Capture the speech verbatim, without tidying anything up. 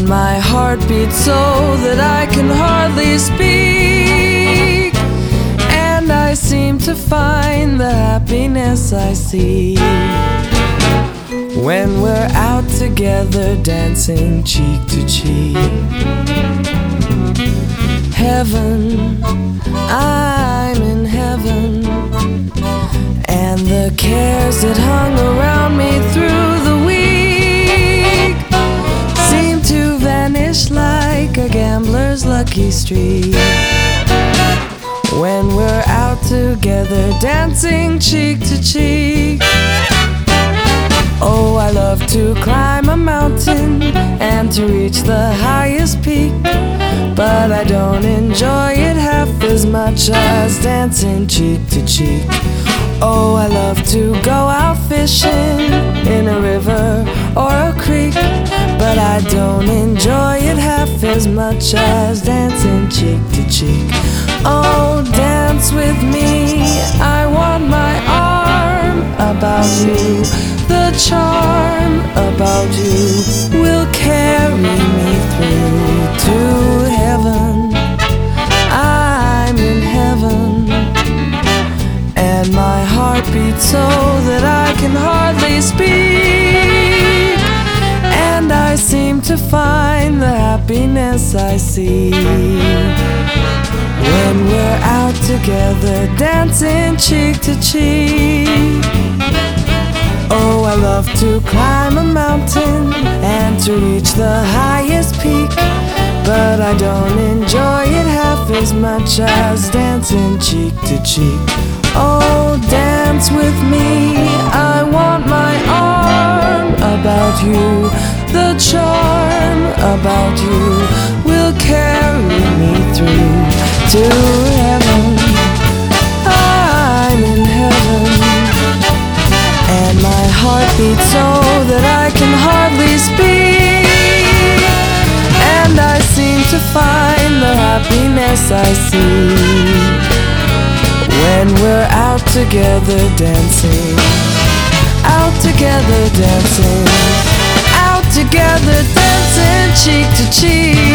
and my heart beats so that I can hardly speak, and I seem to find the happiness I seek when we're out together dancing cheek to cheek. Heaven, I'm in heaven, and the cares that hung around me through the week seem to vanish like a gambler's lucky streak when we're out together dancing cheek to cheek. Oh, I love to climb a mountain and to reach the highest peak, but I don't enjoy it half as much as dancing cheek to cheek. Oh, I love to go out fishing in a river or a creek, but I don't enjoy it half as much as dancing cheek to cheek. Oh, dance with me, I want my arm about you. The charm about you will carry me through to heaven. I'm in heaven, and my heart beats so that I can hardly speak, and I seem to find the happiness I see when we're out together dancing cheek to cheek. Oh, I love to climb a mountain and to reach the highest peak, but I don't enjoy it half as much as dancing cheek to cheek. Oh, dance with me, I want my arm about you. The charm about you will carry me through to heaven. I'm in heaven, and my heart beats so that I can hardly speak, and I seem to find the happiness I see when we're out together dancing, out together dancing, out together dancing cheek to cheek.